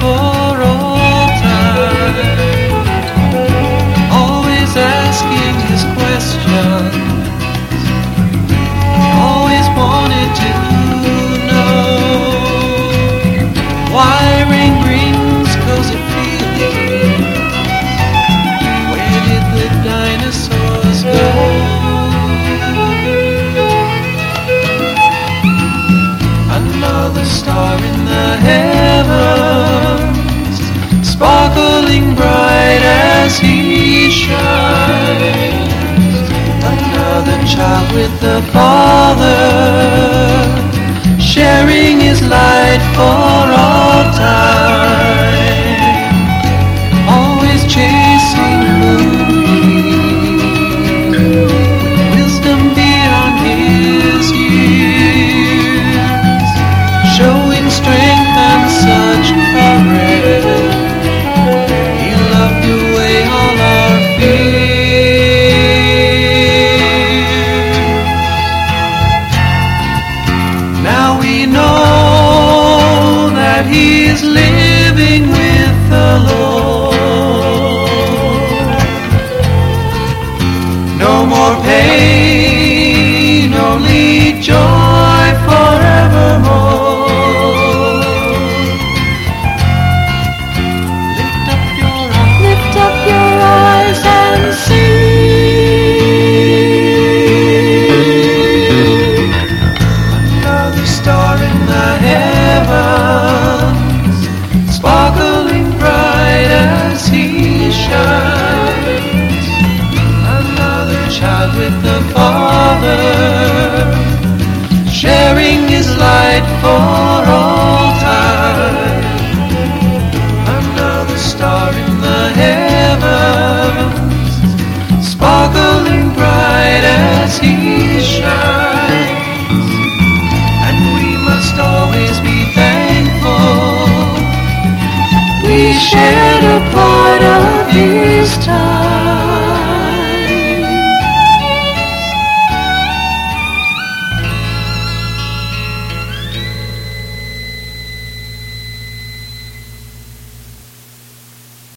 for all time, always asking his questions, always wanted to know why rain brings cozy feelings. Where did the dinosaurs go? Another star in the heavens, sparkling bright as he shines. Another child with the Father, sharing his light for all time, always chasing moonbeams, wisdom beyond his years, showing strength and such courage. He loved away all our fears. Now we know that he's living with the Lord. No more pain, only joy forevermore. Lift up your eyes and see. Another star in the heavens, sparkling bright as he shines. Another child with the Father, sharing his light for all time.